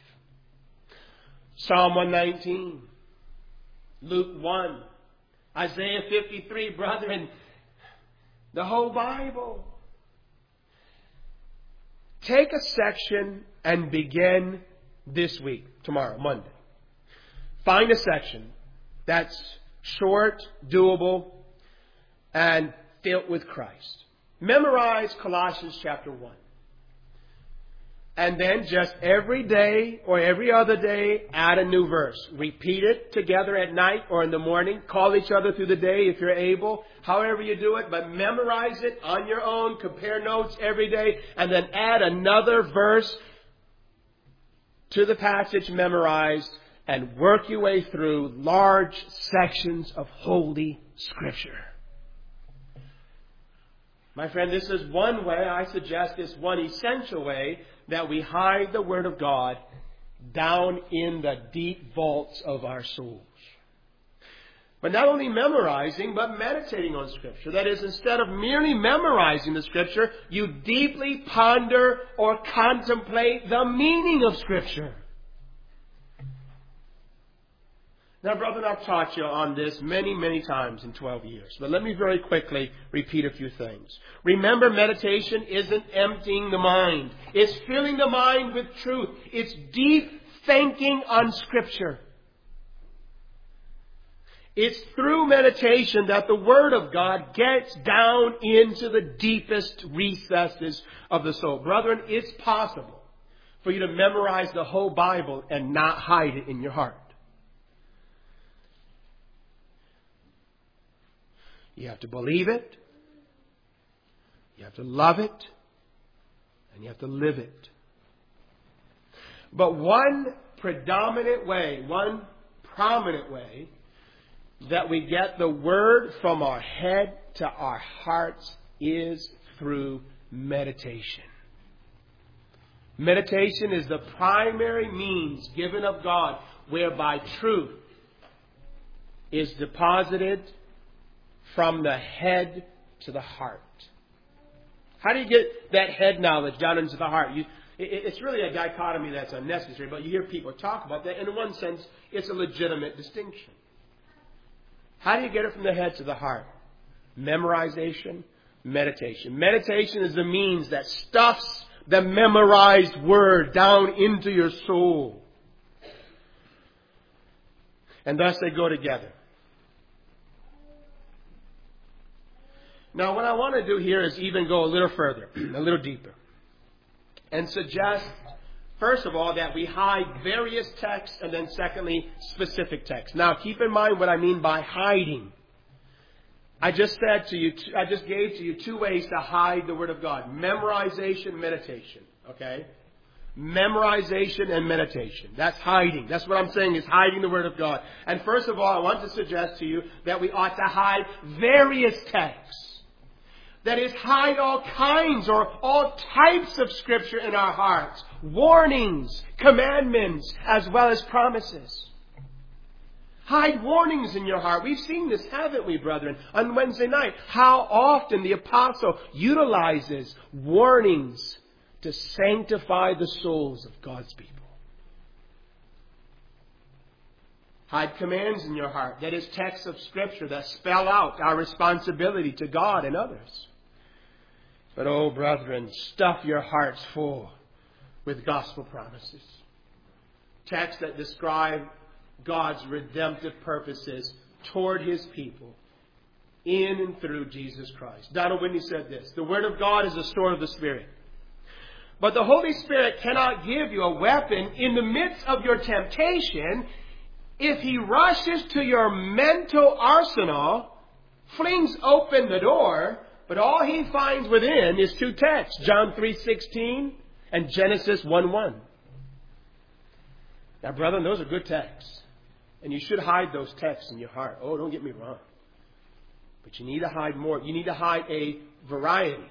Psalm 119, Luke 1, Isaiah 53, brethren, the whole Bible. Take a section and begin this week, tomorrow, Monday. Find a section that's short, doable, and filled with Christ. Memorize Colossians chapter 1. And then just every day or every other day, add a new verse. Repeat it together at night or in the morning. Call each other through the day if you're able. However you do it, but memorize it on your own. Compare notes every day. And then add another verse to the passage memorized and work your way through large sections of Holy Scripture. My friend, this is one way, I suggest this one essential way that we hide the Word of God down in the deep vaults of our souls. But not only memorizing, but meditating on Scripture. That is, instead of merely memorizing the Scripture, you deeply ponder or contemplate the meaning of Scripture. Now, brethren, I've taught you on this many, many times in 12 years. But let me very quickly repeat a few things. Remember, meditation isn't emptying the mind. It's filling the mind with truth. It's deep thinking on Scripture. It's through meditation that the Word of God gets down into the deepest recesses of the soul. Brethren, it's possible for you to memorize the whole Bible and not hide it in your heart. You have to believe it, you have to love it, and you have to live it. But one predominant way, one prominent way that we get the Word from our head to our hearts is through meditation. Meditation is the primary means given of God whereby truth is deposited from the head to the heart. How do you get that head knowledge down into the heart? It's really a dichotomy that's unnecessary, but you hear people talk about that. And in one sense, it's a legitimate distinction. How do you get it from the head to the heart? Memorization, meditation. Meditation is the means that stuffs the memorized word down into your soul. And thus they go together. Now, what I want to do here is even go a little further, a little deeper, and suggest, first of all, that we hide various texts, and then secondly, specific texts. Now, keep in mind what I mean by hiding. I just gave to you two ways to hide the Word of God. Memorization, meditation. Okay? Memorization and meditation. That's hiding. That's what I'm saying is hiding the Word of God. And first of all, I want to suggest to you that we ought to hide various texts. That is, hide all kinds or all types of Scripture in our hearts. Warnings, commandments, as well as promises. Hide warnings in your heart. We've seen this, haven't we, brethren, on Wednesday night? How often the apostle utilizes warnings to sanctify the souls of God's people. Hide commands in your heart. That is, texts of Scripture that spell out our responsibility to God and others. But, oh, brethren, stuff your hearts full with gospel promises. Texts that describe God's redemptive purposes toward His people in and through Jesus Christ. Donald Whitney said this: the Word of God is the sword of the Spirit. But the Holy Spirit cannot give you a weapon in the midst of your temptation if He rushes to your mental arsenal, flings open the door, but all He finds within is two texts, John 3:16 and Genesis 1:1. Now, brethren, those are good texts. And you should hide those texts in your heart. Oh, don't get me wrong. But you need to hide more. You need to hide a variety.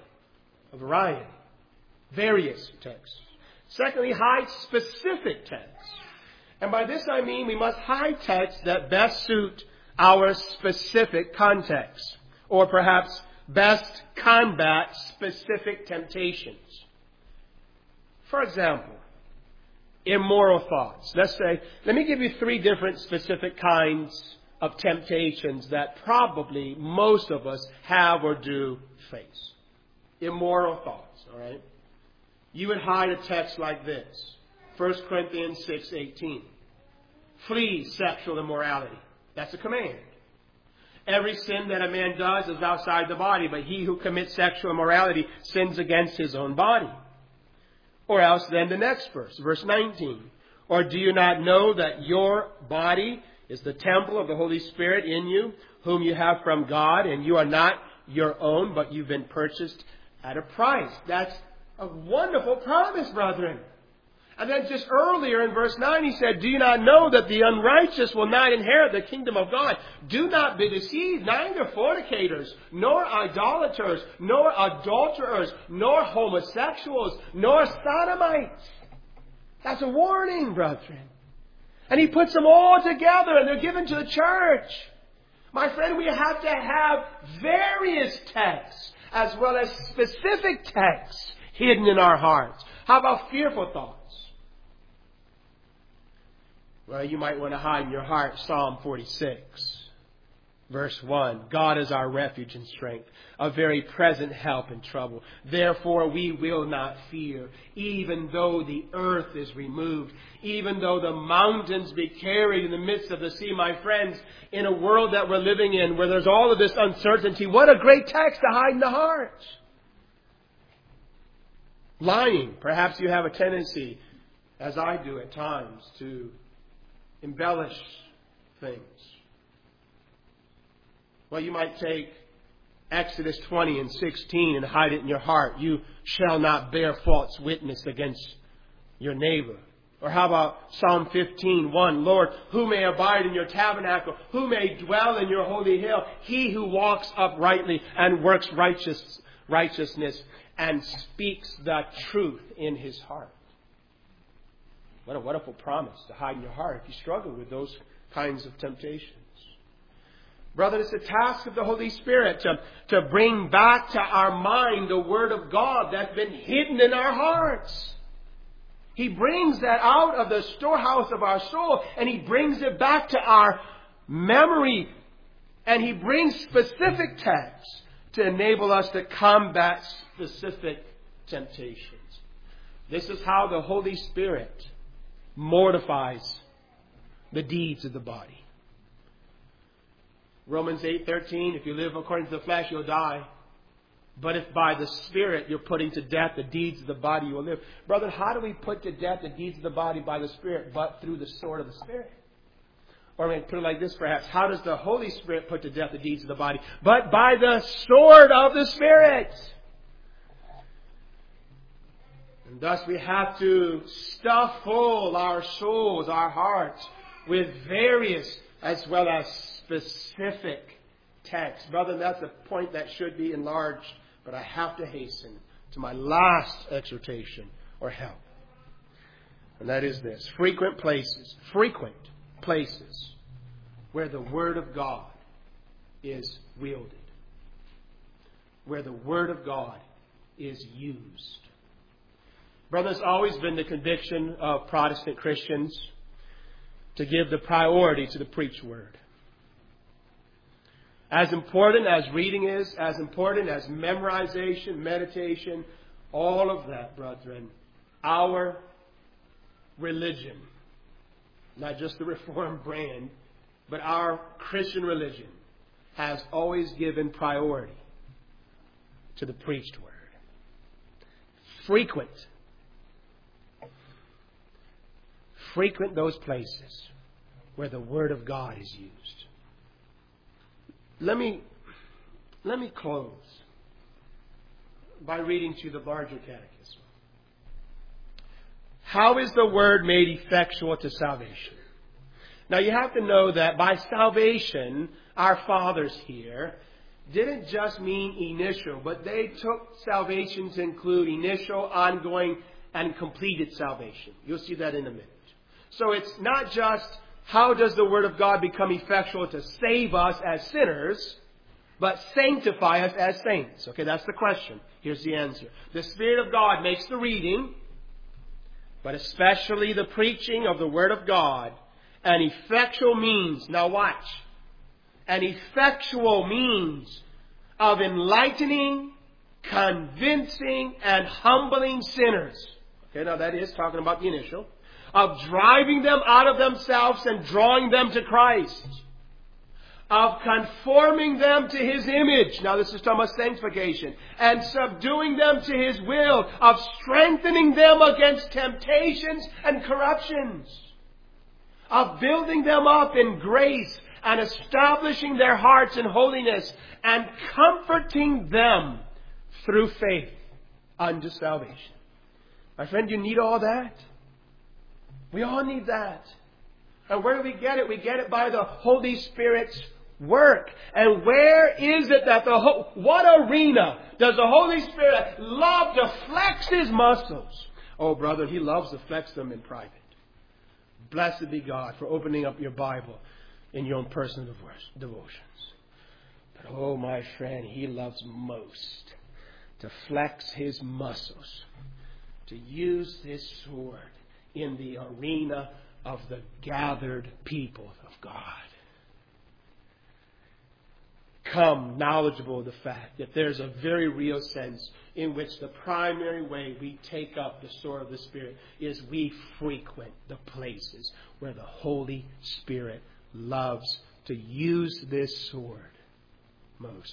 Various texts. Secondly, hide specific texts. And by this I mean we must hide texts that best suit our specific context. Or perhaps best combat specific temptations. For example, immoral thoughts. Let me give you three different specific kinds of temptations that probably most of us have or do face. Immoral thoughts, all right? You would hide a text like this. 1 Corinthians 6:18. Flee sexual immorality. That's a command. Every sin that a man does is outside the body, but he who commits sexual immorality sins against his own body. Or else then the next verse, verse 19. Or do you not know that your body is the temple of the Holy Spirit in you, whom you have from God, and you are not your own, but you've been purchased at a price? That's a wonderful promise, brethren. And then just earlier in verse 9 he said, do you not know that the unrighteous will not inherit the kingdom of God? Do not be deceived, neither fornicators, nor idolaters, nor adulterers, nor homosexuals, nor sodomites. That's a warning, brethren. And He puts them all together and they're given to the church. My friend, we have to have various texts as well as specific texts hidden in our hearts. How about fearful thoughts? Well, you might want to hide in your heart Psalm 46, verse 1. God is our refuge and strength, a very present help in trouble. Therefore we will not fear, even though the earth is removed, even though the mountains be carried in the midst of the sea. My friends, in a world that we're living in where there's all of this uncertainty, what a great text to hide in the heart. Lying. Perhaps you have a tendency, as I do at times, to embellish things. Well, you might take Exodus 20 and 16 and hide it in your heart. You shall not bear false witness against your neighbor. Or how about Psalm 15:1? Lord, who may abide in your tabernacle? Who may dwell in your holy hill? He who walks uprightly and works righteousness and speaks the truth in his heart. What a wonderful promise to hide in your heart if you struggle with those kinds of temptations. Brother, it's the task of the Holy Spirit to bring back to our mind the Word of God that's been hidden in our hearts. He brings that out of the storehouse of our soul and He brings it back to our memory. And He brings specific texts to enable us to combat specific temptations. This is how the Holy Spirit mortifies the deeds of the body. Romans 8:13, if you live according to the flesh, you'll die. But if by the Spirit you're putting to death the deeds of the body, you will live. Brother, how do we put to death the deeds of the body by the Spirit? But through the sword of the Spirit. Or I mean, put it like this perhaps. How does the Holy Spirit put to death the deeds of the body? But by the sword of the Spirit. And thus we have to stuff full our souls, our hearts, with various as well as specific texts. Brother, that's a point that should be enlarged, but I have to hasten to my last exhortation or help. And that is this. Frequent places where the Word of God is wielded. Where the Word of God is used. Brother, it's always been the conviction of Protestant Christians to give the priority to the preached Word. As important as reading is, as important as memorization, meditation, all of that, brethren, our religion, not just the Reformed brand, but our Christian religion has always given priority to the preached Word. Frequent those places where the Word of God is used. Let me close by reading to you the larger catechism. How is the Word made effectual to salvation? Now you have to know that by salvation, our fathers here didn't just mean initial, but they took salvation to include initial, ongoing, and completed salvation. You'll see that in a minute. So it's not just how does the Word of God become effectual to save us as sinners, but sanctify us as saints. Okay, that's the question. Here's the answer. The Spirit of God makes the reading, but especially the preaching of the Word of God, an effectual means. Now watch. An effectual means of enlightening, convincing, and humbling sinners. Okay, now that is talking about the initial. Of driving them out of themselves and drawing them to Christ. Of conforming them to His image. Now this is talking about sanctification. And subduing them to His will. Of strengthening them against temptations and corruptions. Of building them up in grace and establishing their hearts in holiness. And comforting them through faith unto salvation. My friend, you need all that? We all need that. And where do we get it? We get it by the Holy Spirit's work. And where is it that what arena does the Holy Spirit love to flex His muscles? Oh, brother, he loves to flex them in private. Blessed be God for opening up your Bible in your own personal devotions. But, oh, my friend, he loves most to flex his muscles, to use this sword in the arena of the gathered people of God. Come knowledgeable of the fact that there's a very real sense in which the primary way we take up the sword of the Spirit is we frequent the places where the Holy Spirit loves to use this sword most.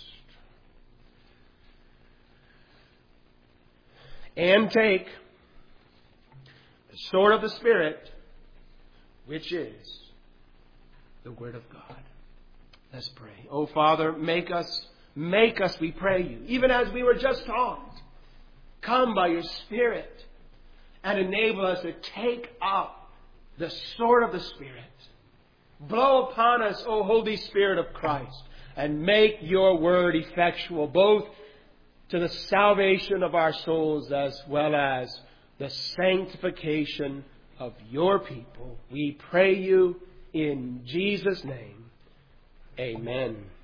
And take the sword of the Spirit, which is the Word of God. Let's pray. Oh, Father, make us, we pray you, even as we were just taught. Come by your Spirit and enable us to take up the sword of the Spirit. Blow upon us, O Holy Spirit of Christ, and make your word effectual, both to the salvation of our souls as well as the sanctification of your people. We pray you in Jesus' name. Amen.